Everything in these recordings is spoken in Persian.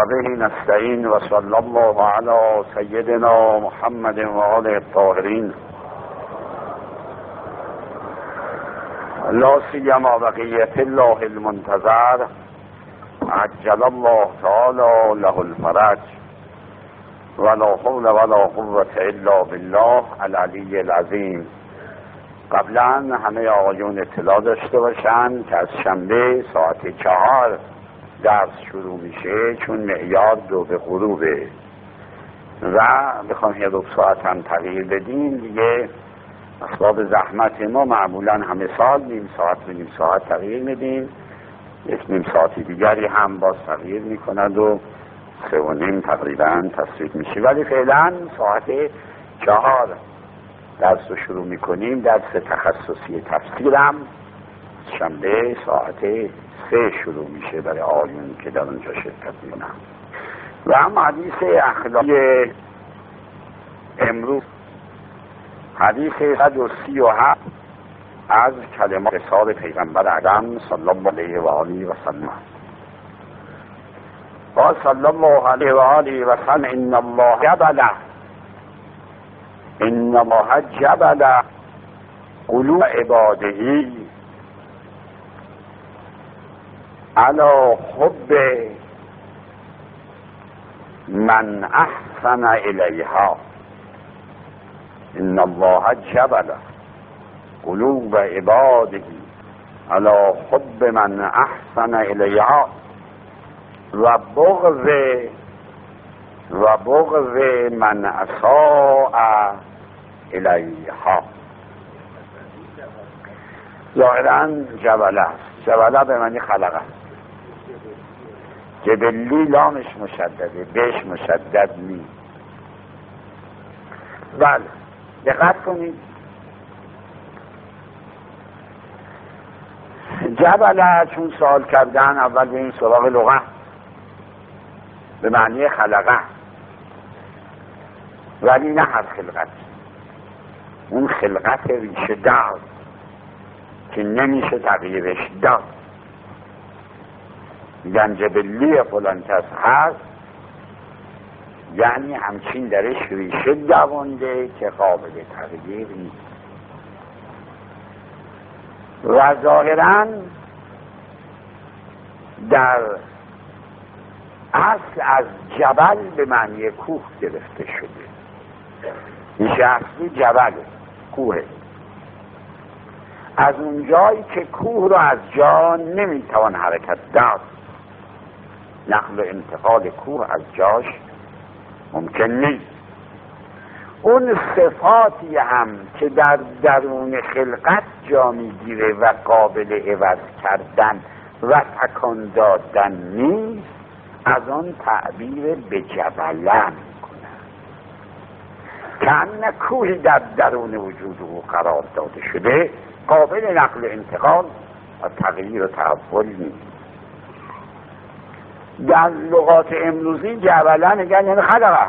وبه نستعين وصلى الله على سيدنا محمد وآله الطاهرين لا سيما بقية الله المنتظر عجل الله تعالى له الفرج ولا حول ولا قوة الا بالله العلی العظیم. قبلا همه آقایون اطلاع داشته باشن که از شنبه ساعت 4 درس شروع میشه، چون معیار 2 به غروبه و بخوام یه 2 ساعت هم تغییر بدیم دیگه اسباب زحمت ما معمولا همه سال نیم ساعت به نیم ساعت تغییر میدیم، یک نیم ساعتی دیگری هم باز تغییر میکند و 3:30 تقریبا تصویب میشه، ولی فعلا ساعت 4 درس رو شروع میکنیم. درس تخصصی تفسیرم شنبه ساعت 3 شروع میشه برای آقایون که در اونجا شرکت میکنن. و هم حدیث اخلاقی امروز حدیث 137 از کلمات رسال پیغمبر اکرم صلی الله علیه و آله و سلم. قال صلی الله علیه و آله و سلم ان الله جبل قلوب عباده علی حب من احسن الیها. ان الله جبل قلوب عباده علی حب من احسن الیها و بغض من اساء الیها. ظاهرا جبل است، جبله به معنی خلق است، جبلی لامش مشدده، بهش مشدد نی. بله دقت کنید، جبله چون سوال کردن اول به این سراغ لغت به معنی خلقه، ولی نه هر خلقت، اون خلقت ریشه دار که نمیشه تغییرش داد. جبلی فلان کس هست یعنی همچین درش ریشه دوانده که قابل تغییر نیست. و ظاهراً در اصل از جبل به معنی کوه گرفته شده. این شخصی جبل کوه، از اون جایی که کوه رو از جا نمیتوان حرکت داد، نقل و انتقال کوه از جاش ممکن نیست. اون صفاتی هم که در درون خلقت جا میگیره و قابل عوض کردن و تکان دادن نیست، از آن تعبیر به جبله میکنن، که کوهی در درون وجود او قرار داده شده، قابل نقل و انتقال و تغییر و تحول نیست. در لغات امروزی جبله میگن یعنی خلقه،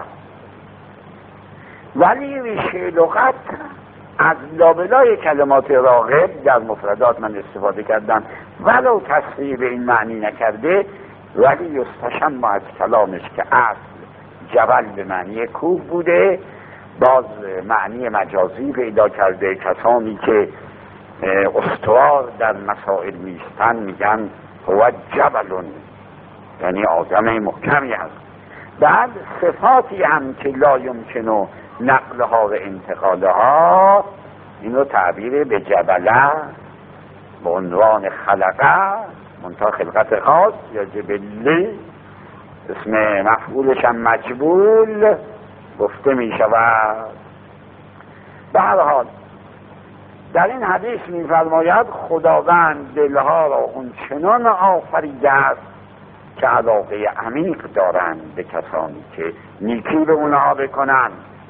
ولی ریشه لغت از لابلای کلمات راغب در مفردات من استفاده کردم، ولو تصریح به این معنی نکرده، ولی یستشم از کلامش که اصل جبل به معنی کوه بوده، باز معنی مجازی پیدا کرده. کسانی که استوار در مسائل نیستن میگن هو جبلون، یعنی آدم محکمی هست. بعد صفاتی هم که لا یمکنه نقلها و انتقالها، اینو تعبیر به جبله به عنوان خلقه، منتها خلقت خاص یا جبلی، اسم مفعولش هم مجبول گفته می شود. به هر حال در این حدیث می فرماید خداوند دلها را اون چنان آفریده است که علاقه عمیق دارند به کسانی که نیکی به اونها بکنند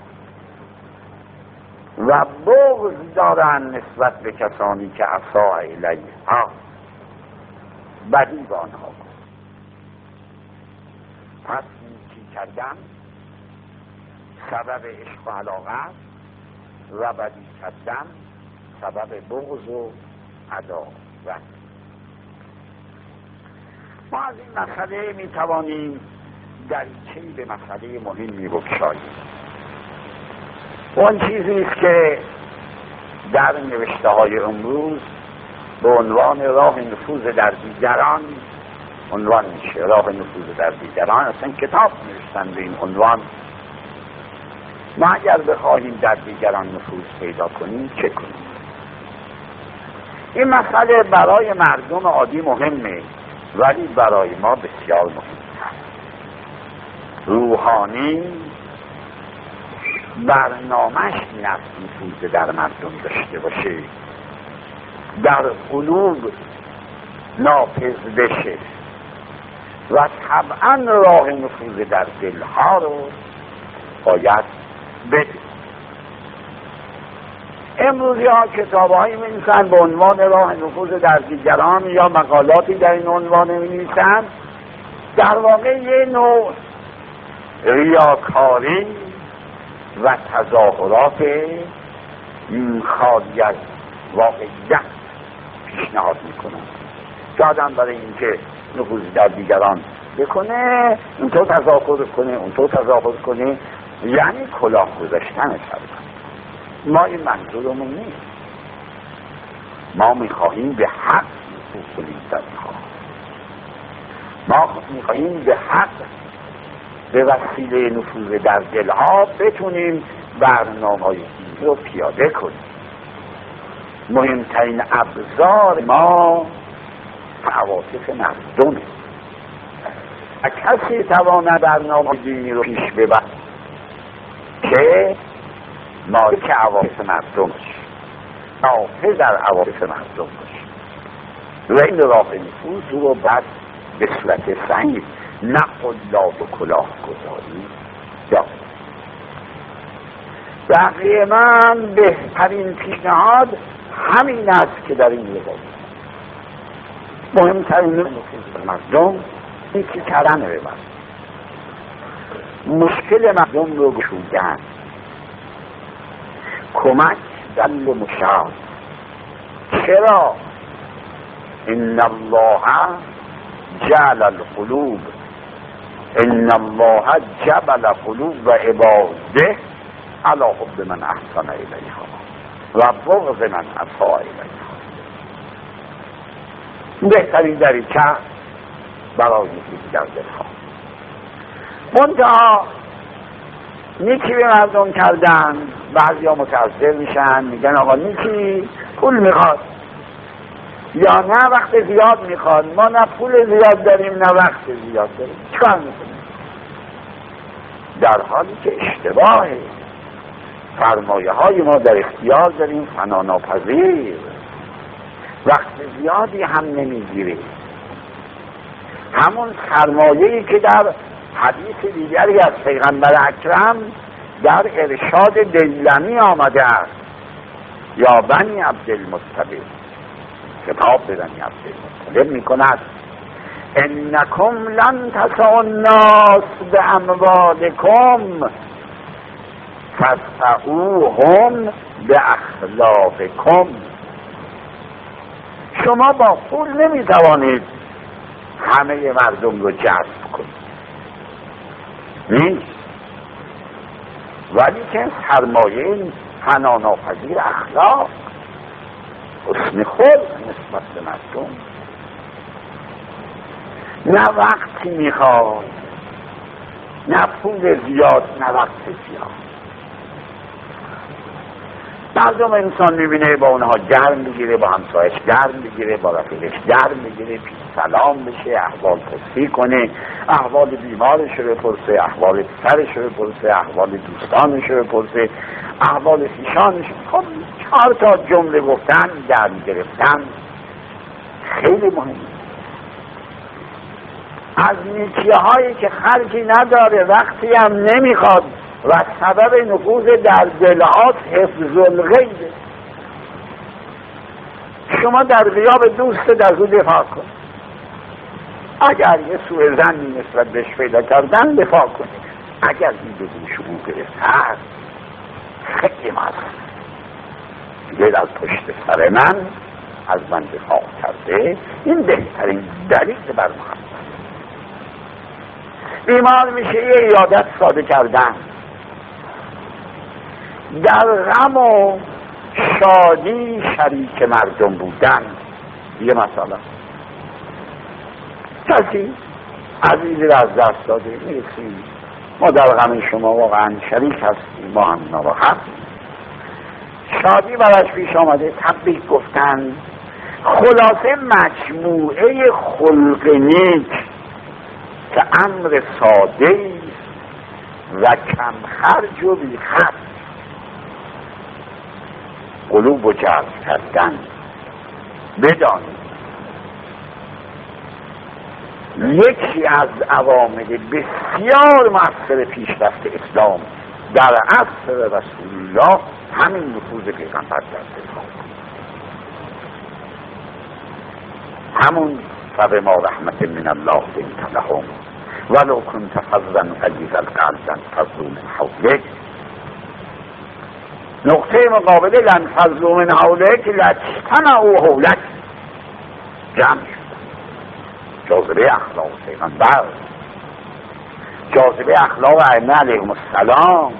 و بغض دارند نسبت به کسانی که اساء الیها، بدی به آنها کن. پس نیکی کردن سبب عشق و علاقه و بدی کردن سبب بغض و عداوت. ما از این مسئله می توانیم دریچه‌ای به مسئله مهمی بگشاییم. اون چیزی است که در نوشته‌های امروز به عنوان راه نفوذ در دیگران عنوان میشه. راه نفوذ در دیگران، اصلا کتاب نوشتن به این عنوان. ما اگر بخواهیم در دیگران نفوذ پیدا کنیم چه کنیم؟ این مسئله برای مردم عادی مهمه، ولی برای ما بسیار مهمه. روحانی برنامه‌اش این است نفوذ در مردم داشته باشه، در قلوب نافذ بشه و طبعا راه نفوذ در دلها رو باید بده. امروزی ها کتاب‌هایی می‌نویسند به عنوان راه نفوذ در دیگران یا مقالاتی در این عنوان می‌نویسند، در واقع یه نوع ریاکاری و تظاهرات خالی از واقعیت پیشنهاد میکنند. که آدم برای اینکه نفوذ در دیگران بکنه اونطور تظاهر کنه اونطور تظاهر کنه، یعنی کلاه گذاشتن سر. ما این منظورمون نیست. ما میخواهیم به حق نفوذ کنیم در اینها. ما میخواهیم به حق به وسیله نفوذ در دلها بتونیم برنامه‌های دینی رو پیاده کنیم. مهمترین ابزار ما عواطف مردمه. کسی تواند برنامه دینی رو پیش ببرد که مالک عواطف مردم باشه، نافذ در عواطف مردم باشه و این راه نفوذ رو بعد به صورت سنگ نه قلاب و کلاه گذاری یا بقیه. من بهترین پیشنهاد همین است که در این روایت مهمترین نفوذ مردم یکی کردن به مردم، مشکل مردم رو گشودن، کمک دل و مشاد. چرا؟ ان الله جعل القلوب ان الله جبل قلوب و عباده علی حب من احسن الیها و بغض من اساء الیها. بهترین دریچه برای نفوذ در دلها. منتها نیکی به مردم کردن، بعضی ها متأثر میشن میگن آقا نیکی پول میخواد یا نه وقت زیاد میخواد. ما نه پول زیاد داریم نه وقت زیاد داریم، چکار میکنیم؟ در حالی که اشتباهه. فرمایه های ما در اختیار داریم فنا ناپذیر، وقت زیادی هم نمیگیره. همون سرمایه‌ای که در حدیث دیگری از پیغمبر اکرم در ارشاد دیلمی آمده است، یا بنی عبدالمطلب، خطاب به بنی عبدالمطلب میکند انکم لن تسعوا الناس باموالکم فاسعوهم باخلاقکم. شما با پول نمیتوانید همه مردم رو جذب کنید، نیست. ولی که سرمایه فنا ناپذیر اخلاق، حسن خلق نسبت به مردم. نه وقتی میخواد، نه پول زیاد، نه وقت زیاد. مردم انسان میبینه با اونها گرم میگیره، با همسایش گرم میگیره، با رفیقش گرم میگیره، پیش سلام بشه، احوال پرسی کنه، احوال بیمارش رو بپرسه، احوال پسرش رو بپرسه، احوال دوستانش رو بپرسه، احوال خویشانش. خب 4 تا جمله گفتن، گرم گرفتن خیلی مهمه. از نیکیه هایی که خرجی نداره، وقتی هم نمیخواد و سبب نفوذ در دلات حفظ الغیبه. شما در غیاب دوست از او دفاع کن. اگر یه سوء ظنی نسبت بهش پیدا کردن دفاع کنید. اگر این به گوش او برسد خیلی ماست دیگه از پشت سر من از من دفاع کرده. این بهترین دلیل بر محبت. بیمار میشه یه عیادت ساده کردن، در غم و شادی شریک مردم بودن. یه مسئله کسی عزیزی را از دست داده، میرسید ما در غم شما واقعا شریک هستیم، ما هم ناراحت، شادی براش پیش آمده، تبریک گفتن. خلاصه مجموعه خلق نیک که امر ساده و کم خرج و بی خرج قلوب و جذب کردن. بدانید یکی از عوامل بسیار مؤثر پیشرفت اسلام در عصر رسول الله همین نفوذ پیغمبر در دلها، همون فبما رحمت من الله لنت لهم ولو كنت فظا غلیظ القلب لانفضوا من حولک. نقطه مقابله لانفضوا من حولک لاجتمعوا حولک جمع شد. جاذبه اخلاق پیغمبر، جاذبه اخلاق ائمه علیهم السلام.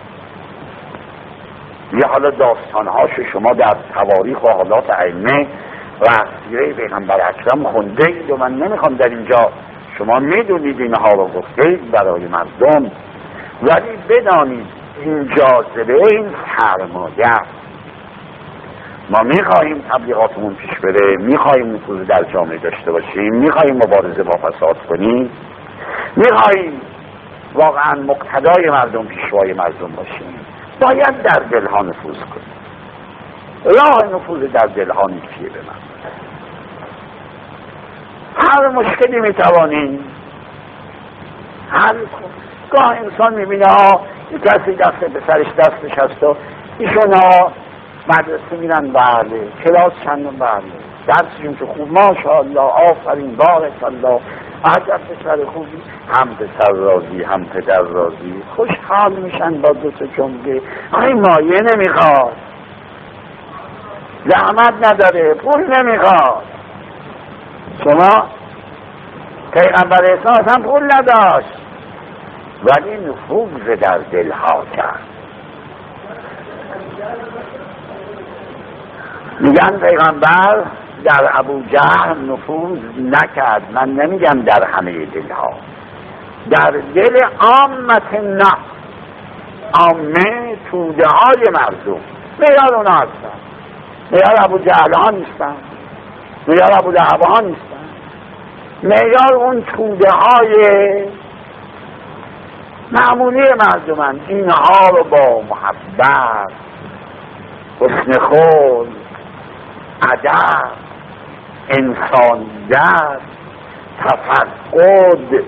یه حالا داستانهاشو شما در تواریخ و حالات ائمه و سیره پیغمبر اکرم خونده اید و من نمیخوام در اینجا، شما میدونید اینها رو گفتید برای مردم، ولی بدانید این جاذبه، این سرمایه. ما میخواهیم تبلیغاتمون پیش بره، میخواهیم نفوذ در جامعه داشته باشیم، میخواهیم مبارزه با فساد کنیم، میخواهیم واقعا مقتدای مردم، پیشوای مردم باشیم، باید در دلها نفوذ کنیم. راه نفوذ در دلها نیکیه به من. هر مشکلی میتوانیم حل کنیم. گاه انسان میبینه یک کسی دست پسرش دستش هست و ایشون مدرسه میرن، بله کلاس چندم، بله درسشون که خوب، ماشاءالله، آفرین، بارک الله، عجب پسر خوبی، هم پسر راضی هم پدر راضی، خوشحال میشن با دو تا جمله. آی مایه نمیخواد، زحمت نداره، پول نمیخواد. شما پیغمبر اسلام اصلا پول نداشت ولی نفوذ در دلها کرد. میگن پیغمبر در ابو جهل نفوذ نکرد، من نمیگم در همه دلها، در دل عامت نه، عامه توده های مردم. میار اونا هستن، میار ابو جهل ها نیستن، میار ابو لهب ها نیستن، میار اون توده های معمولی مردمن. اینها رو با محبت، حسن خلق، ادب، انسانیت، تفقد،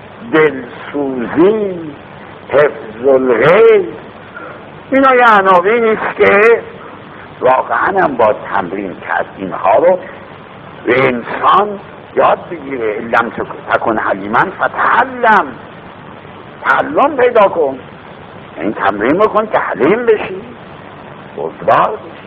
دلسوزی، حفظ الغیب، اینا یه عناوینی است که واقعا هم با تمرین کرد اینها رو به انسان یاد بگیره. لم تکن حلیما فتعلم، تعلم پیدا کن، این تمرین بکن که حلیم بشی، بزرگوار بشی.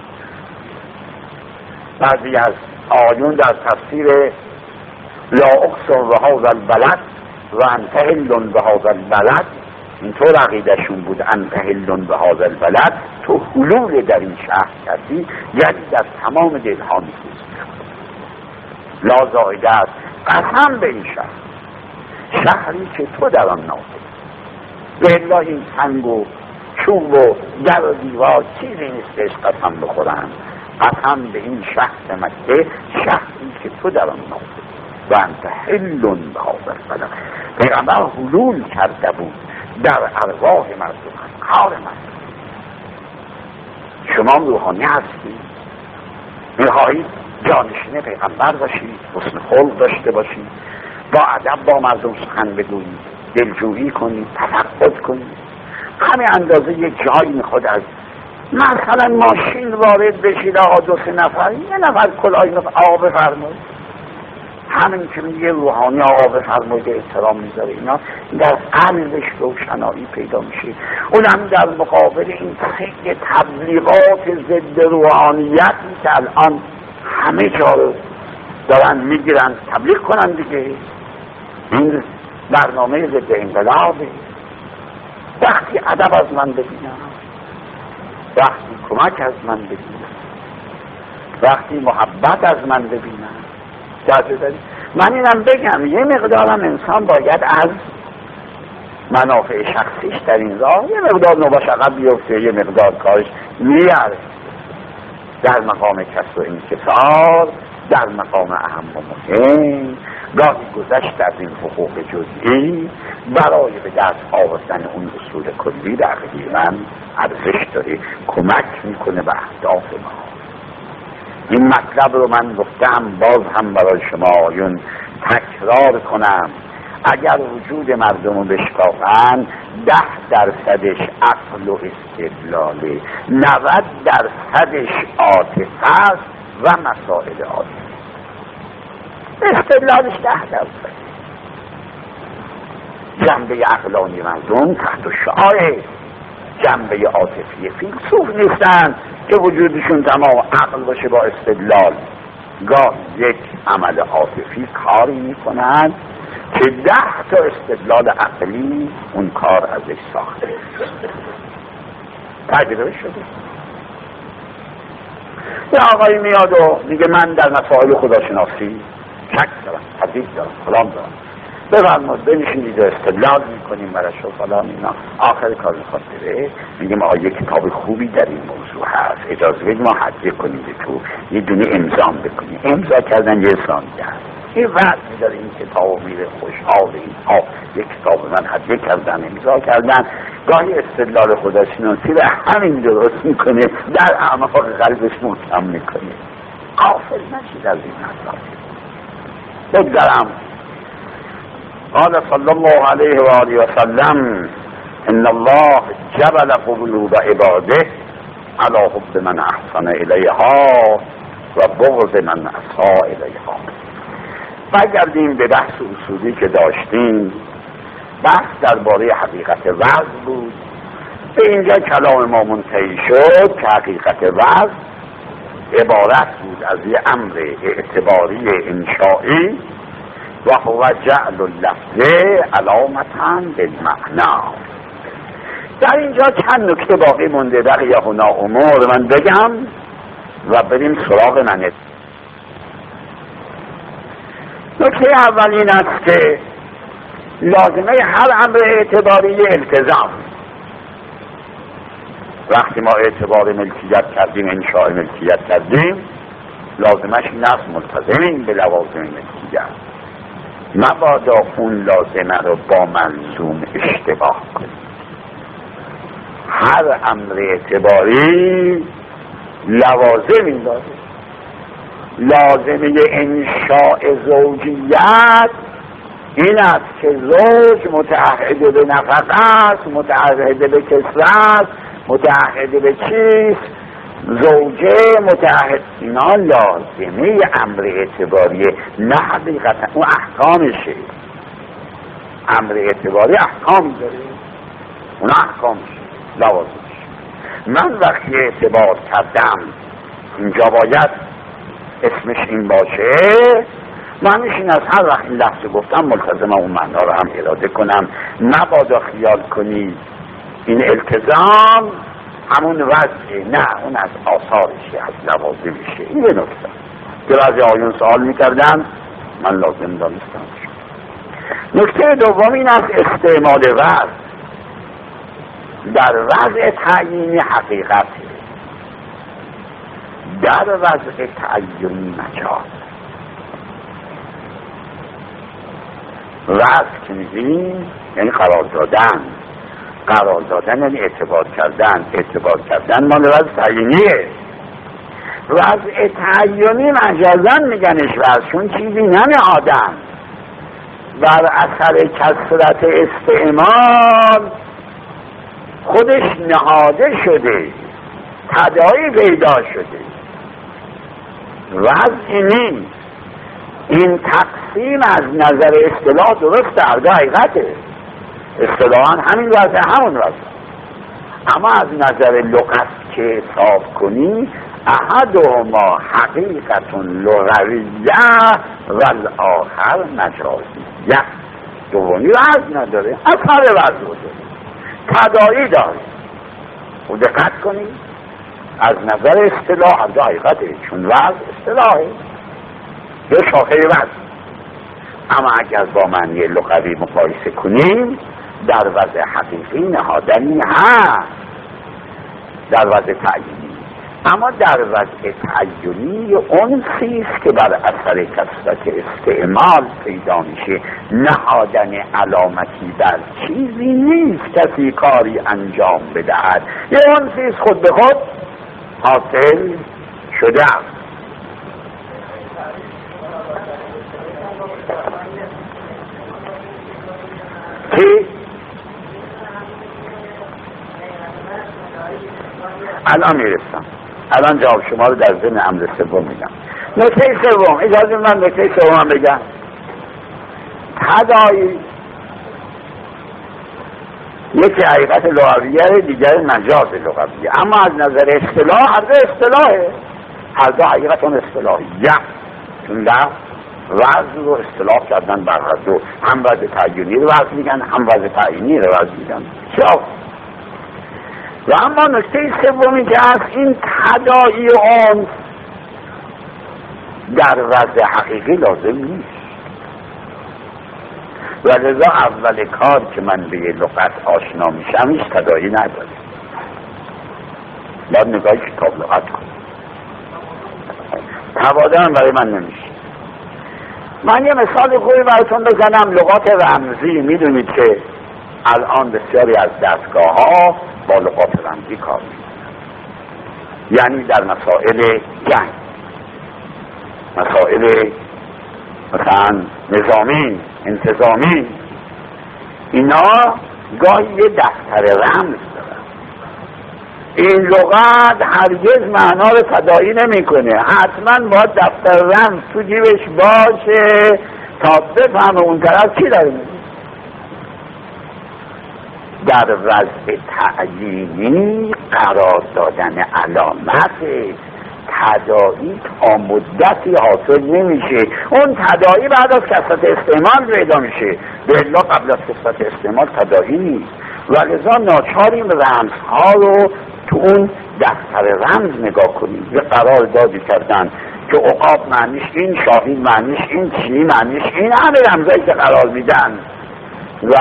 بعضی از آیون در تفسیر لا اقسم بهذا البلد و انت حل بهذا البلد اینطور عقیدشون بود، انت حل بهذا البلد، تو حلول در این شهر کردی، یعنی در تمام دلها نفوذ می‌کنی. لا زائده است، قسم به این شهر، شهری که تو در آن نازل. به الله این سنگ و چوب و در و دیوار چیزی نیستش قسم بخورن. قسم به این شهر مکه، شهری که تو در آن نازل و انت حل بهذا البلد. پیغمبر حلول کرده بود در ارواح مردم، کار مردم. شما روحانی هستی، میخواهید جانشین پیغمبر باشید، حسن خلق داشته باشید، با ادب با مردم سخن بگویید، دلجویی کنید، تفقد کنید. همین اندازه یک جایی میخواد از مثلا ماشین وارد بشید، آقا دو سه نفر، یه نفر کلاه آقا بفرمایید. همین که میگه روحانی آقا بفرمایید احترام میذاره، اینا در قلبش روشنایی پیدا میشه. اونم در مقابل این سه تبلیغات ضد روحانیت که الان همه جا رو دارن میگیرن تبلیغ کنن دیگه. این برنامه ضد انقلابه. وقتی ادب از من ببینم، وقتی کمک از من ببینم، وقتی محبت از من ببینم، من اینم بگم یه مقدارم انسان باید از منافع شخصیش در این راه یه مقدار نوباش عقب بیفته، یه مقدار کارش میاره در مقام کسب و انکسار، در مقام اهم و مهم، گاهی گذشت از این حقوق جزئی برای به دست آوردن اون اصول کلی تقریبا ارزش داره، کمک میکنه به اهداف ما. این مطلب رو من گفتم، باز هم برای شما آیون تکرار کنم. اگر وجود مردم رو بشکافن 10% عقل و استدلاله، 90% عاطفه است و مسائل عاطفی. استدلالش 10%. جنبه عقلانی مردم تحت شعاع جنبه عاطفی فیلسوف نیستن که وجودشون تمام عقل باشه با استدلال. گاه یک عمل عاطفی کاری میکنن که 10 تا استدلال عقلی اون کار ازش ساخته تجربه شده. یه آقایی میاد و میگه من در مسائل خداشناسی شک دارم، تردید دارم، کلام دارم، بفرمایید بنشینید و استدلال میکنیم براش و فلان اینا. آخر کار میخواد بره، میگیم آقا یک کتاب خوبی در این موضوع هست، اجازه بدید ما حجه کنیم تو یه دونه امضا بکنیم. امضا کردن یه ثانیه هست، این وقت میداره این کتاب میره خوشحال این یک کتاب من حجه کردن، امضا کردن. گاهی استدلال خداشناسی رو همین درست میکنه، در اعماق قلبش محکم میکنه. غافل نشید از این مسائل. بگذارم قال صلی الله علیه و آله و سلم ان الله جبل قلوب عباده علی حب من احسن الیها و بغض من اساء الیها. برگردیم به بحث اصولی که داشتیم. بحث درباره حقیقت وضع بود. به اینجا کلام ما منتهی شد که حقیقت وضع عبارت بود از یه امر اعتباری انشائی و هو جعل اللفظ علامتاً بالمعنا. در اینجا چند نکته باقی مونده، بقیه هنا امور من بگم و بریم سراغ منه. نکته اول این است که لازمه هر امر اعتباری التزام. وقتی ما اعتبار ملکیت کردیم، انشاء ملکیت کردیم، لازمش این است ملتزمین به لوازم ملکیت، مبادا اون لازمه رو با ملزوم اشتباه کنیم. هر امر اعتباری لوازمی داره. لازمه انشاء زوجیت این است که زوج متعهد به نفقه است، متعهد به کسوت است، متعهد به چیست، زوجه متعهد. اینا لازمه امر اعتباریه، نه حقیقتا اون احکامشه. امر اعتباری احکام داره، اون احکامشه، لوازمشه. من وقتی اعتبار کردم اینجا باید اسمش این باشه، معنیش این از هر وقت این لفظ گفتم ملتزم اون معنا رو هم اراده کنم. مبادا خیال کنی این التزام همون وضعه، نه، اون از آثارشه، از لوازمشه. این به نکته که بعضی آیون سوال میکردن من لازم دانستم. نکته دوم این است استعمال وضع در وضع تعیین حقیقت، در وضع تعیین مجاز. وضع که میگیم یعنی قرار دادن، قرار دادن یعنی اعتبار کردن، اعتبار کردن مال وضع تعیینیه. وضع تعیینی مجازن میگنش وضع، چون چیزی نمیادن بر اثر کثرت استعمال خودش نهاده شده، تداعی پیدا شده. وضع نیست. این تقسیم از نظر اصطلاح درست در حقیقته، اصطلاحاً همین وضع همون وضع، اما از نظر لغت که حساب کنی احدهما حقیقت لغویه و الاخر مجازیه. دومی وزن نداره، اثر وزن داره، تداعی داره. و دقت کنید از نظر اصطلاح هم حقیقته، چون وزن اصطلاحه یه شاخه وزن، اما اگر با معنی لغوی مقایسه کنیم در وضع حقیقی نهادنی هست، در وضع تعیینی. اما در وضع تعیینی انسی است که بر اثر کثرت استعمال پیدا میشه. نهادن علامتی در چیزی نیست کسی کاری انجام بدهد، یه انسی است خود به خود حاصل شده است. چی؟ الان میرسم، الان جواب شما رو در ضمن امر سوم میگم. نکته سوم، اجازه من نکته سوم بگم. تداعی یکی حقیقت لغویه، دیگر مجاز لغویه، اما از نظر اصطلاح هر دو اصطلاحه، هر دو حقیقت اون اصطلاحیه. چون لفظ وضع رو اصطلاح کردن بر هر دو، هم وضع تعیینی رو وضع میگن، هم وضع تعیینی رو وضع میگن. چرا؟ و اما نکته سومی که از این تداعی اون در وضع حقیقی لازم نیست، و لذا اول کار که من به لغت آشنا میشم هیچ تداعی نداره، باید نگاه کتاب لغت کنم، تبادر برای من نمیشه. من یه مثال خوبی براتون بزنم. لغات رمزی، میدونید که الان بسیاری از دستگاه ها با لغات رمزی کار میکنن، یعنی در مسائل جنگ، مسائل مثلا نظامی، انتظامی، اینا گاهی یه دفتر رمز دارن. این لغت هرگز معنا رو تداعی نمیکنه، حتما باید دفتر رمز تو جیبش باشه تا بفهمه اون طرف چی داره میگه. در وضع تعیینی قرار دادن علامت تداعی تا مدتی حاصل نمیشه، اون تداعی بعد از کثرت استعمال پیدا میشه، به الا قبل از کثرت استعمال تداعی نیست. و لذا ناچاریم رمزها رو تو اون دفتر رمز نگاه کنیم. یه قرار دادی کردن که عقاب معنیش این، شاهین معنیش این، چی معنیش این، همه رمزایی که قرار میدن. و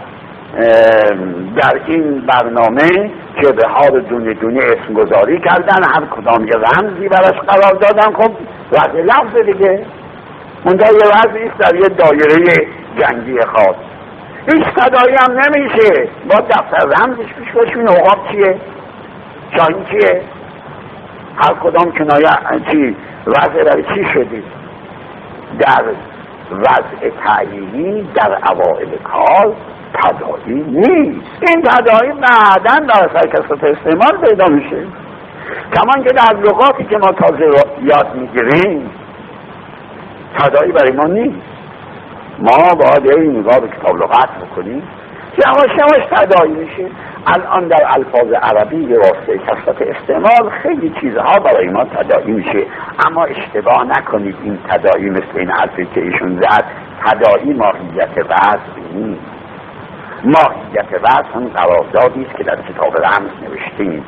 در این برنامه که به حال دونه دونه اسم گذاری کردن، هر کدام یه رمزی براش قرار دادن. خب وضع لفظ دیگه منتها یه وضعیست در یه دایره جنگی خاص، هیچ تداعی هم نمیشه، با دفتر رمزش پیش باشین. عقاب چیه؟ شاهین چیه؟ هر کدام کنایه چی؟ وضع برای چی شدی؟ در وضع تعیینی در اوائل کار تداعی نیست. این تداعی بعداً در اثر کثرت استعمال پیدا میشه. کمان که در لغاتی که ما تازه یاد میگیریم تداعی برای ما نیست. ما باید این نگاه به کتاب لغت بکنیم، یواش یواش تداعی میشه. الان در الفاظ عربی به واسطه کثرت استعمال خیلی چیزها برای ما تداعی میشه، اما اشتباه نکنید این تداعی مثل این حرفی که ایشون زد، تداعی ماهیت وضع نیست. ماهیت وضع هم قراردادی است که در کتاب رمز نوشتیم،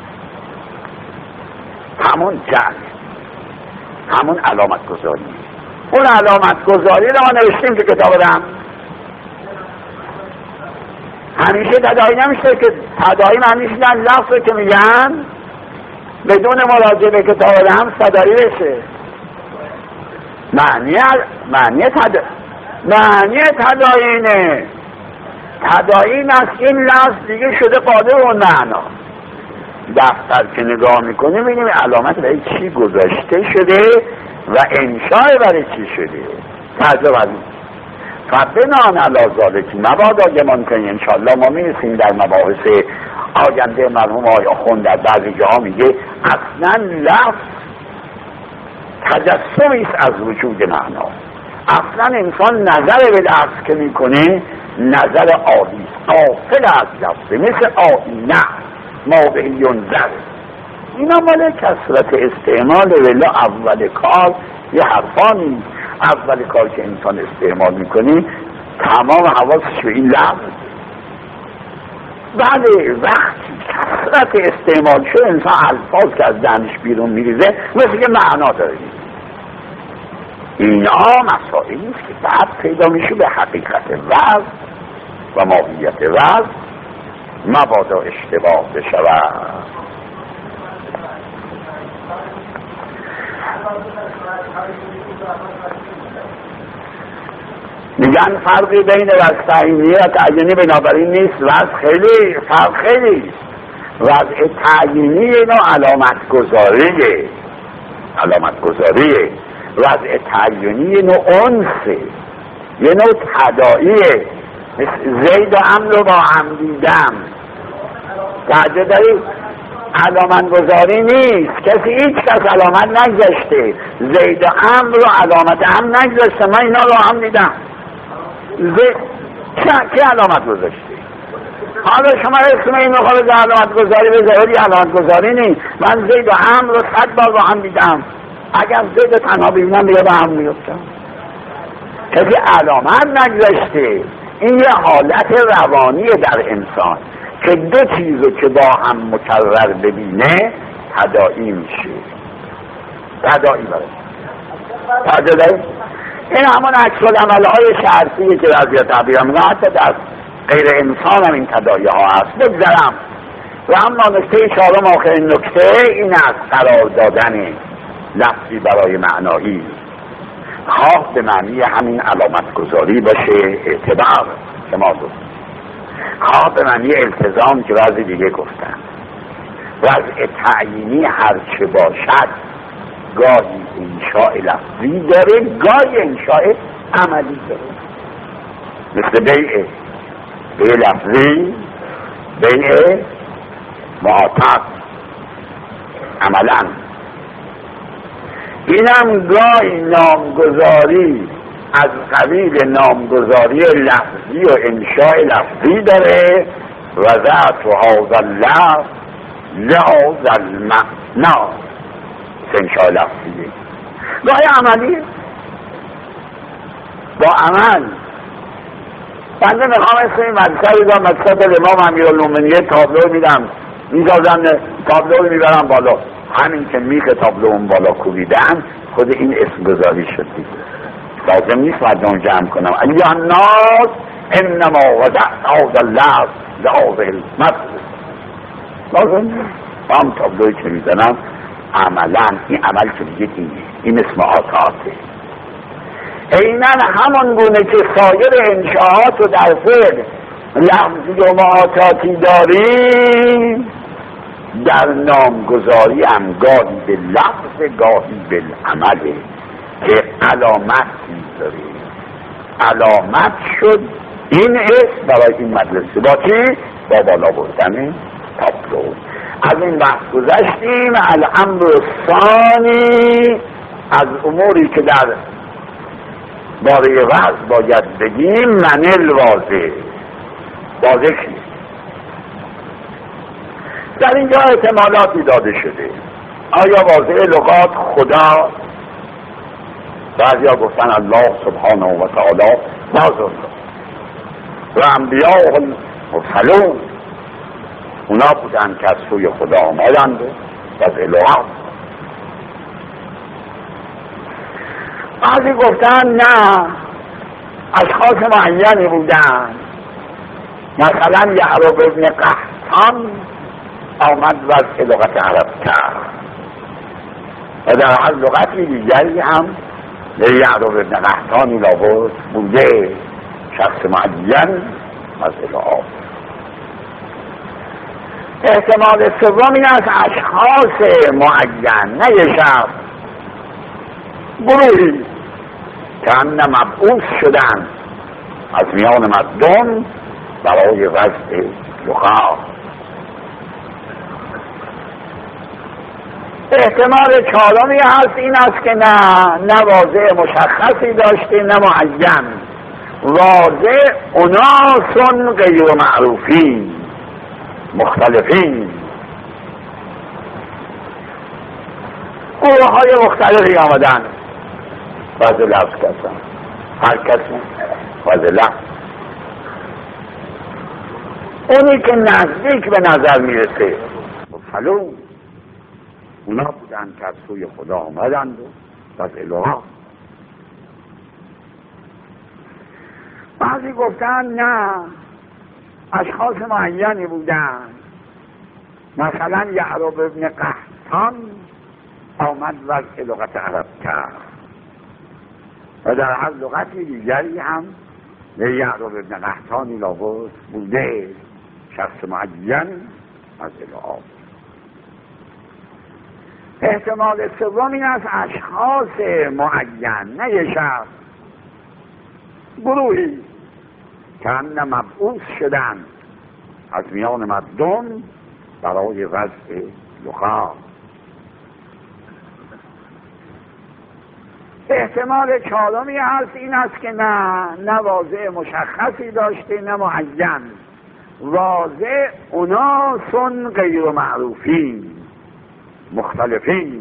همون جعل، همون علامت گذاری. اون علامت گذاری رو ما نوشتیم که کتاب رمز. همیشه تداعی نمیشه که تداعی معنیش نه لفظ رو که میگن بدون مراجعه به کتاب رمز تداعی بشه. معنی تداعی اینه، تداعی این است این لفظ دیگه شده قادر اون معنا. دفتر که نگاه میکنه ببینیم علامت برای چی گذاشته شده و انشاء برای چی شده. تعجب فبنان علی ذالک مبادا گمان کنی. انشاءالله ما میرسیم در مباحث آینده. مرحوم آقای آخوند در بعضی جاها میگه اصلا لفظ تجسمی است از وجود معنا. اصلا انسان نظر به لفظ که میکنه نظر عالی است، غافل از لفظ، مثل آینه ما به ینظر. اینا مال کثرت استعمال. ولی اول کار یه حرفانی، اول کار که انسان استعمال میکنه تمام حواسش به این لفظ. بله وقتی کثرت استعمال شد انسان الفاظ که از دهنش بیرون میریزه مثل که معنا داره. اینا مسائلی است که بعد پیدا میشه به حقیقت وضع و ماهیت وضع مبادا اشتباه بشود. میگن فرقی بین وضع تعیینی و تعیینی بنابراین نیست. وضع خیلی فرق خیلی وضع تعیینی یه نوع علامت گذاریه. وضع تعیینی یه نوع انسه، یه نوع تداعیه. مثل زید و عمرو رو با هم دیدم، توجه دارید؟ علامت گذاری نیست. کسی هیچ کس علامت نگذاشته. زید و عمرو رو علامت هم نگذاشته. من اینا رو هم دیدم. کی علامت گذاشته؟ حالا شما اسم این مخالف علامت گذاری به ظاهری علامت گذاری نیست. من زید و عمرو رو 100 بار با هم دیدم. اگر زید تنها ببینم دیگه با هم میفتم. کسی علامت نگذاشته. این یه حالت روانیه در انسان که دو چیزو که با هم مکرر ببینه تداعی میشه. تداعی این همون عکس العمل‌های شرطیه که از تعبیر میگن. حتی در غیر انسان هم این تداعی ها هست. بگذرم و اما نکته چهارم آخرین نکته این است: قرار دادن لفظی برای معنایی، خواه به معنی همین علامت گذاری باشه، اعتبار که ما گفتیم، خواه به معنی التزام که بعضی دیگه گفتن. وضع تعیینی هرچه باشد گاهی انشاء لفظی داره، گاهی انشاء عملی داره. مثل بیع لفظی، بیع معاطف عملا. اینم گاهی نامگذاری از قبیل نامگذاری لفظی و انشاء لفظی داره. و ذات و هذا اللفظ لهذا المعنی انشاء لفظیه. گاهی عملی با عمل. بنده میخوام اسم این مدرسه رو مدرسه امام امیرالمومنین تابلو میدم، میذارم تابلو رو میبرم بالا. همین که میخ تابلو اون بالا کوبیدن خود این اسم گذاری شد دیگه. لازم نیست مردم جمع کنم ایها الناس انما وضعت هذا اللفظ لهذه المدرسه. لازم نیست. هم تابلوی که میزنم عملا این عمل که دیگه این اسم آتاته. اینن همون گونه که سایر انشاءات رو در فعل لفظی و معاطاتی داریم، در نامگذاری هم گاهی به لفظ گاهی به عمله که علامت میذاره. علامت شد این اسم برای این مدرسه با چی؟ با بالا بردن تابلو. از این بحث گذشتیم. الامر الثانی از اموری که در باره وضع باید بگیم من الواضح. واضح نیست. در اینجا احتمالاتی داده شده. آیا واضح لغات خدا؟ بعضیا گفتن الله سبحانه و تعالی واضح و انبیاء المرسلون اونا بودن که از سوی خدا آمدند واضح لغات. بعضی گفتن نه، اشخاص معینی بودن. مثلا یعرب ابن قحطان آمد وضع لغت عرب کرد و در هر لغتی دیگری هم یعرب ابن قحطانی لابد بوده، شخص معین وضع لغات. احتمال سوم این است اشخاص معین، نه یه شخص، گروهی که همه مبعوث شدن از میان مردم برای وضع لغات. احتمال چهارمی هست این است که نه واضح مشخصی داشته نه معین. واضح اناسون غیر معروفین مختلفین، گروه های مختلفی آمدن وضع لفظ کسان، هر کسی وضع لفظ اونی که نزدیک به نظر میرسه فلو، اونا بودن که از سوی خدا آمدند و از الهه. بعضی گفتن نه، اشخاص معینی بودن. مثلا یعرب ابن قحطان آمد وضع لغت عرب کرد و در هر لغت دیگری هم به یعرب ابن قحطانی لابد بوده، شخص معین از الهه. احتمال سوم این است اشخاص معین، نه یه شخص، گروهی که هم مبعوث شدند از میان مردم برای وضع لغات. احتمال چهارمی هست این است که نه واضع مشخصی داشته نه معین، واضع اناسون غیر معروفین مختلفین،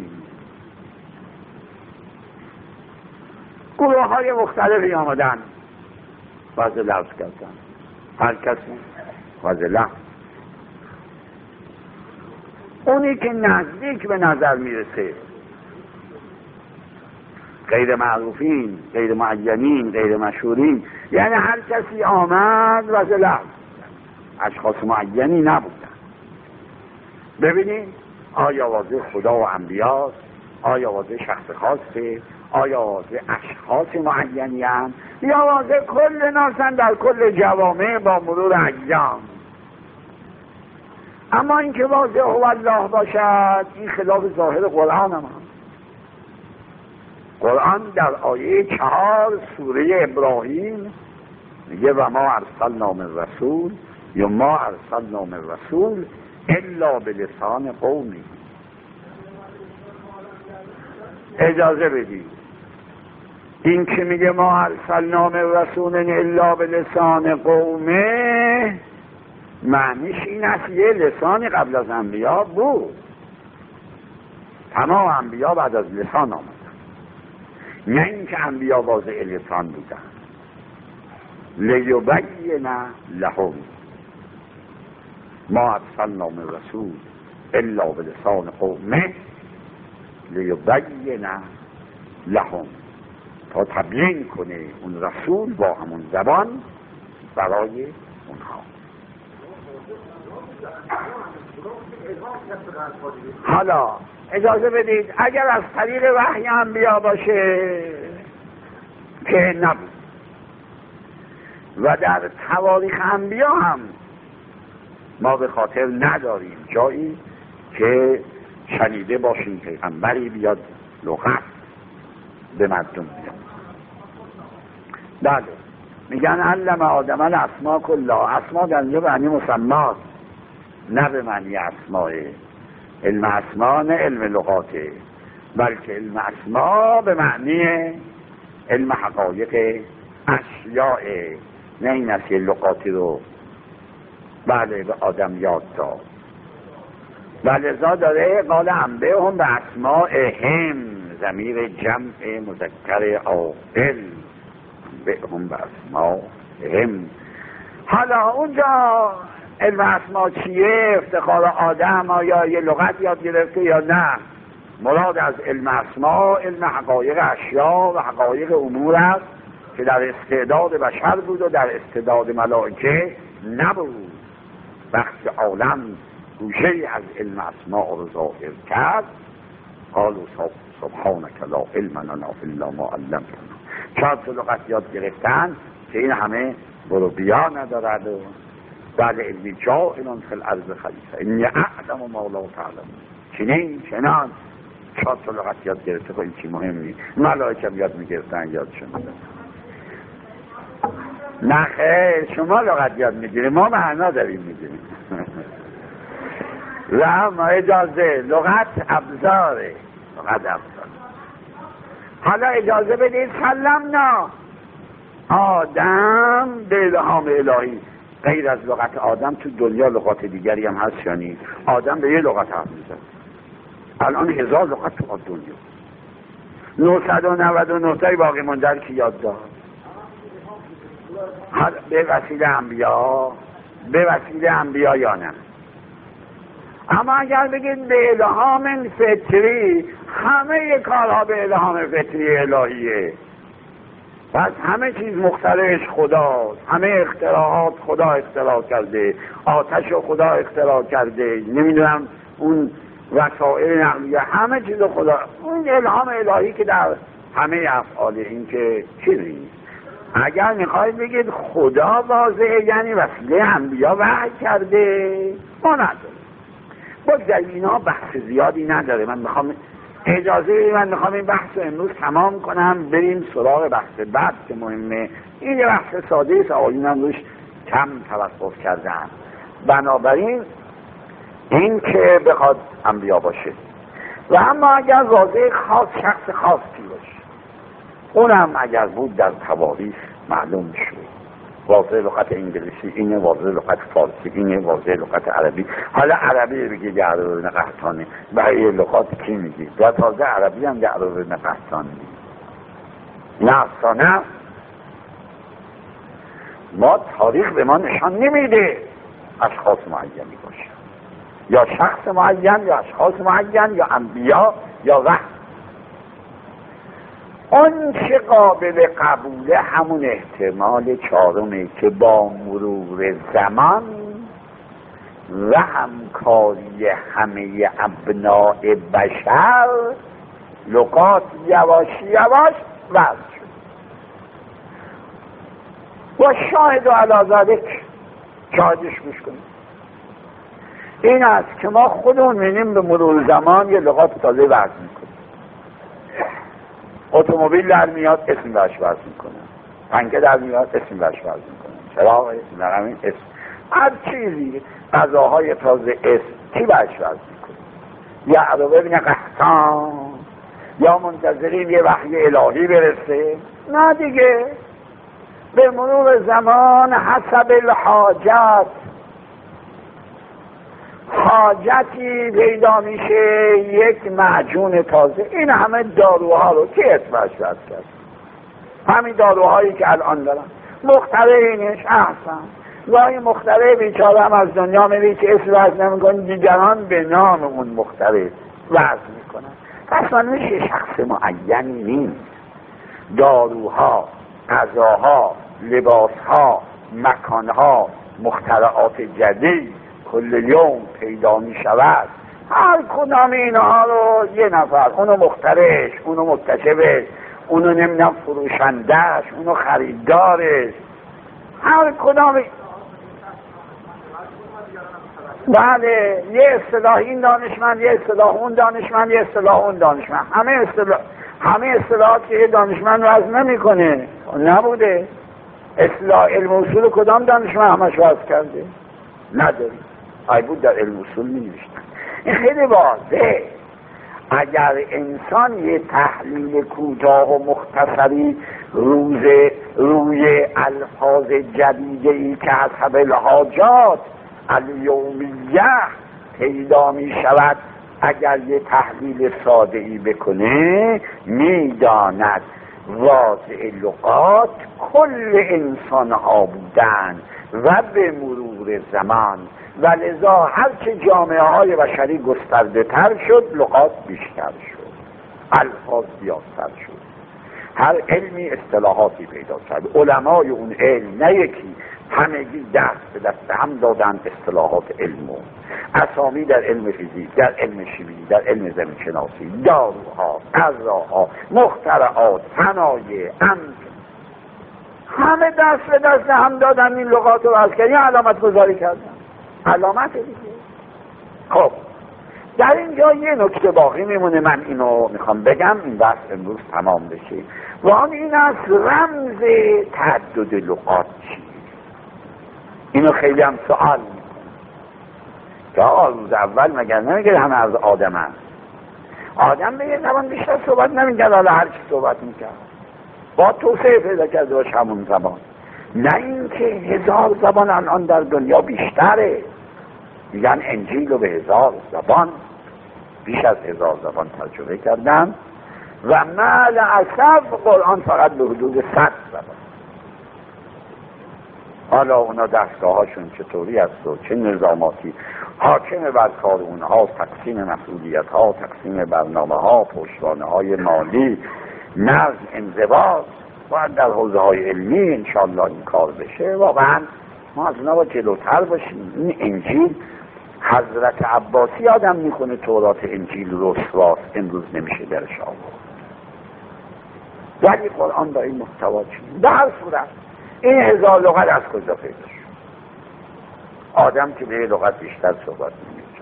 گروه های مختلفی آمدن وضع لفظ کردن، هر کسی وضع لفظ. اونی که نزدیک به نظر میرسه، غیر معروفین، غیر معینین، غیر مشهورین، یعنی هر کسی آمد وضع لفظ، اشخاص معینی نبودن. ببینید آیا واضح خدا و انبیاست، آیا واضح شخص خاصه، آیا واضح اشخاص معینی هم، یا واضح کل ناسن در کل جوامع با مرور ایام. اما اینکه واضح هو الله باشد این خلاف ظاهر قرآن هم. قرآن در آیه 4 سوره ابراهیم میگه و ما ارسلنا من رسول یا ما ارسلنا من رسول الا بلسان قومی. اجازه بدید، این که میگه ما ارسلنا من رسول الا بلسان قومه معنیش این است یه لسانی قبل از انبیا بود، تمام انبیا بعد از لسان آمدن، نه اینکه انبیا واضع لسان بودن. لیبین لهم ما ارسلنا من رسول الا بلسان قومه لیبین لهم، تا تبیین کنه اون رسول با همون زبان برای اونها. حالا اجازه بدید اگر از طریق وحی انبیا باشه که نبود، و در تواریخ انبیا هم ما به خاطر نداریم جایی که شنیده باشیم پیغمبری بیاد لغت به مردم بیاد. بله میگن علم آدم الاسماء کلها، اسما در اینجا به معنی مسمات نه به معنی اسماء. علم اسما نه علم لغاته، بلکه علم اسما به معنی علم حقایق اشیاء، نه این است که لغاتی رو بله به آدم یاد داد. ولذا داره قال انبئهم به اسمائهم، ضمیر جمع مذکر عاقل، انبئهم به اسمائهم. حالا اونجا علم اسما چیه؟ افتخار آدم آیا یه لغت یاد گرفته یا نه؟ مراد از علم اسما علم حقایق اشیا و حقایق امور است که در استعداد بشر بود و در استعداد ملائکه نبود. وقتی عالم گوشه از علم اسما رو ظاهر کرد قالوا سبحانك لا علم لنا الا ما علمتنا. 4 لغت یاد گرفتن که این همه برو بیا ندارد و بعد علمی جائلون فی الارض خلیفه اینی اعلم ما لا تعلمون. چنان 4 لغت یاد گرفته خب این چی مهم نیست. ملائکه یاد میگرفتن یادشون نه خیر، شما لغت یاد میگیریم ما معنا داریم میگیریم. و اما اجازه لغت ابزاره، لغت ابزار. حالا اجازه بدید سلمنا آدم به الهام الهی. غیر از لغت آدم تو دنیا لغات دیگری هم هست یا نیست؟ آدم به یه لغت حرف میزد، الان 1000 لغت تو دنیا، 999 تای باقی مونده که یاد داد. به وسیله انبیا به وسیله انبیا یا نه. اما اگر بگید به الهام فطری، همه کارها به الهام فطری الهیه. پس همه چیز مخترعش خداست، همه اختراعات خدا اختراع کرده، آتش رو خدا اختراع کرده، نمیدونم اون وسایل نقلیه، همه چیز خدا. اون الهام الهی که در همه افعال این که چیزی. اگر میخواید بگید خدا واضحه یعنی وسیله انبیا وحی کرده، ما نداره. بگذاریم، اینا بحث زیادی نداره. من میخوام این بحث رو امروز تمام کنم، بریم سراغ بحث بعد که مهمه. این یه بحث ساده است، آقایونم روش کم توقف کردن. بنابراین این که بخواد انبیا باشه و اما اگر واضح خاص شخص خاصی باشه، اونم اگر بود در تواریخ معلوم شد. واضح لغت انگلیسی اینه، واضح لغت فارسی اینه، واضح لغت عربی. حالا عربی بگید جعرالدین قحطانی، برای لغات کی میگید؟ و تازه عربی هم جعرالدین قحطانی. نه افسانه، ما تاریخ به ما نشان نمیده اشخاص معینی باشه، یا شخص معین یا اشخاص معین یا انبیا یا وحی. اون چه قابل قبوله همون احتمال چهارمه که با مرور زمان و همکاری همه ابناء بشر لغات یواش یواش وضع شد. و شاهد و علی ذلک، شاهدش گوش کنید، این است که ما خودمون می‌بینیم به مرور زمان یه لغات تازه وضع میکنیم. اتومبیل در میاد اسم برش وضع میکنه، پنکه در میاد اسم برش وضع میکنه، چراغ اسم، نرمین اسم، هر چیزی، غذاهای تازه اسم، کی برش وضع میکنه؟ یا عربه بینه قحطان، یا منتظرین یه وحی الهی برسه؟ نه دیگه، به مرور زمان حسب الحاجت، حاجتی پیدا میشه یک معجون تازه. این همه داروها رو که اسمش وضع کرد، همین داروهایی که الان دارن مخترعینش احسن، گاهی مخترع بیچاره هم از دنیا میری که اسم وضع نمیکنه، دیگران به نام اون مخترع وضع میکنن. پس من میشه شخص معینی نیست. داروها، غذاها، لباسها، مکانها، مخترعات جدید کل یوم پیدا می شود. هر کدام اینها رو یه نفر، اونو مخترعش، اونو مکتشفش، اونو نمیدونم فروشندهش، اونو خریدارش، هر کدام. بله، یه اصطلاح این دانشمند، یه اصطلاح اون دانشمند، یه اصطلاح اون دانشمند. همه اصطلاحات که یه دانشمند وضع نمیکنه نبوده. اصطلاح علم اصول کدام دانشمند همش وضع کرده؟ نداری. ای بود در علم اصول می نوشتن. این خیلی واضحه. اگر انسان یه تحلیل کوتاه و مختصری روی الفاظ جدیدی که حسب الحاجات الیومیه پیدا می شود، اگر یه تحلیل ساده‌ای بکنه، میداند واضع لغات کل انسان ها بودن و به مرور زمان و لذا هرچه جامعه های بشری گسترده تر شد، لغات بیشتر شد، الفاظ زیادتر شد، هر علمی اصطلاحاتی پیدا کرد. علمای اون علم نه یکی، همگی دست به دست هم دادن اصطلاحات علمو، اسامی در علم فیزیک، در علم شیمی، در علم زمینشناسی، داروها، غذاها، مخترعات، صنایع، همه دست به دست هم دادن این لغات رو وضع کردن، علامت گذاری کردن. علامت دیگه. خب در اینجا یه نکته باقی میمونه، من اینو میخوام بگم، این بحث امروز تمام بشه، و آن این است رمز تعدد لغات چیه. اینو خیلی هم سوال میکنه که آقا روز اول مگر نمیگه همه از آدم هست؟ آدم به یه زبان بیشتر صحبت نمیکرد، حالا هر چی صحبت میکرد با توسعه پیدا کرده باش همون زبان. نه اینکه 1000 زبان الان در دنیا بیشتره، میگن انجیل رو به 1000 زبان، بیش از 1000 زبان ترجمه کردن و مع الاسف قرآن فقط به حدود 100 زبان. حالا اونا دستگاه هاشون چطوری است و چه نظاماتی حاکم بر کار اونها، تقسیم مسئولیت ها، تقسیم برنامه ها، پشتوانه های مالی، نظم، انضباط، باید در حوزه های علمی انشاءالله این کار بشه. واقعا ما از اونا با جلوتر باشیم. این انجیل حضرت عباسی آدم میکنه تورات انجیل رسواست، امروز نمیشه درش آورد، ولی قرآن با این محتوا چیه؟ در هر صورت این 1000 لغت از کجا پیدا شد؟ آدم که به لغت بیشتر صحبت نمی‌کنه.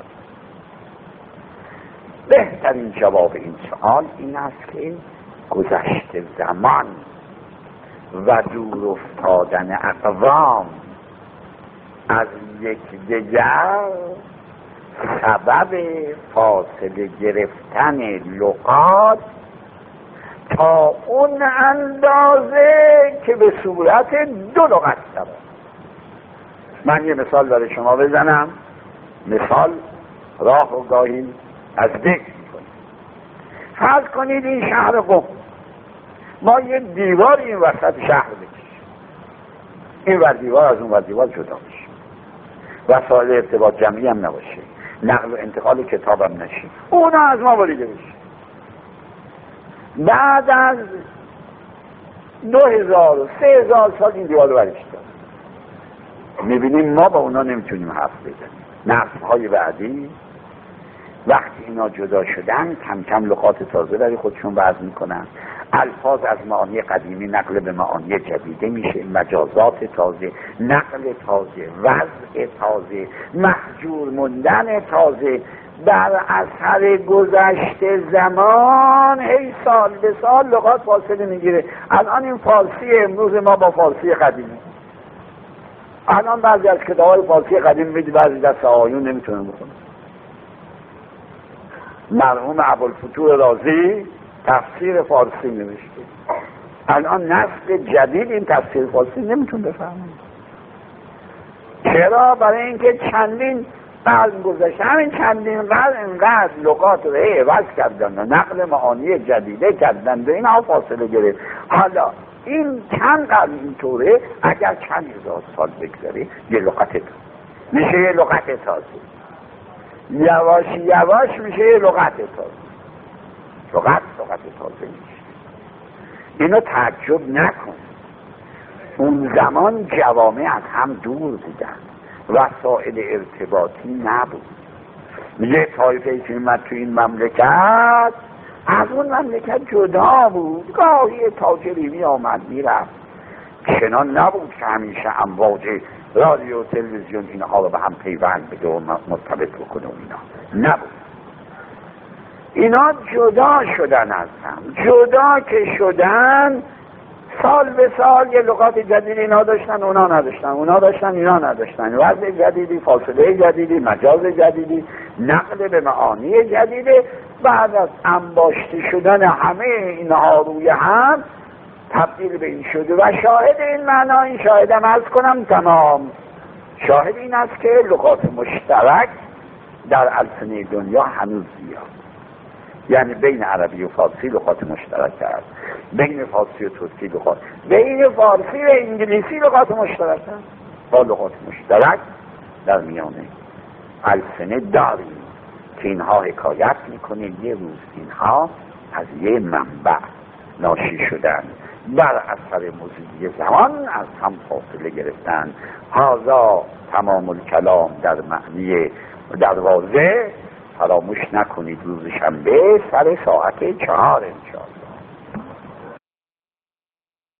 بهترین جواب این سوال این است که گذشت زمان و دور افتادن اقوام از یکدیگر سبب فاصله گرفتن لغات تا اون اندازه که به صورت 2 لغت شود. من یه مثال برای شما بزنم. مثال راه و گاهی از ذکر می‌کنیم. فرض کنید این شهر قم، ما یه دیوار این وسط شهر بکشیم، این ور دیوار از اون ور دیوار جدا بشه، وسایل ارتباط جمعی هم نباشه، نقل و انتقال کتاب هم نشه، اونا از ما بریده بشه. بعد از 2000 و 3000 سال این دیوار رو برش داد، میبینیم ما با اونا نمیتونیم حرف بزنیم. نسل‌های بعدی وقتی اینا جدا شدن کم کم لغات تازه برای خودشون وضع میکنن، الفاظ از معانی قدیمی نقل به معانی جدیده میشه، مجازات تازه، نقل تازه، وضع تازه، محجور موندن تازه. در اثر گذشت زمان هی سال به سال لغات فاصله میگیره. الان این فارسی امروز ما با فارسی قدیمی، الان بعضی از کتاب‌های فارسی قدیم میدی بعضی دست آقایون نمیتونه بخونه. مرحوم ابوالفتوح رازی تفسیر فارسی نوشته، الان نسل جدید این تفسیر فارسی نمیتونه بفهمه. چرا؟ برای اینکه چندین قرن گذشته، همین چندین قرن اینقدر لغات رو عوض کردن و نقل معانی جدیده کردن و اینها فاصله گرفت. حالا این چند قرن اینطوره، اگر چند هزار سال بگذره یه لغت میشه، یه لغت تازه، یواش یواش میشه یه لغت تازه، لغت تازه میشه. اینو تعجب نکن. اون زمان جوامع از هم دور بودن، وسایل ارتباطی نبود. یه طایفه که اومد تو این مملکت از اون مملکت جدا بود، گاهی تاجری می آمد میرفت، چنان نبود که همیشه امواج رادیو تلویزیون اینها رو به هم پیوند بده و مرتبط بکنه و اینا نبود. اینا جدا شدن از هم، جدا که شدن سال به سال یه لغات جدید اینا داشتن اونا نداشتن، اونا داشتن اینا نداشتن، وضع جدیدی، فاصله جدیدی، مجاز جدیدی، نقل به معانی جدیده. بعد از انباشته شدن همه اینها روی هم تبدیل به این شده و شاهد این معنا، این شاهدم عرض کنم تمام، شاهد این است که لغات مشترک در السنه دنیا هنوز زیاد، یعنی بین عربی و فارسی لغات مشترک هست، بین فارسی و ترکی لغات، بین فارسی و انگلیسی لغات مشترک هست. با لغات مشترک در میانه السنه داریم که اینها حکایت میکنه یه روز اینها از یه منبع ناشی شدن، بر اثر مضی زمان از هم فاصله گرفتن. هذا تمام الکلام در معنی در واضح. فراموش نکنید روز شنبه سر ساعت 4 انشاءالله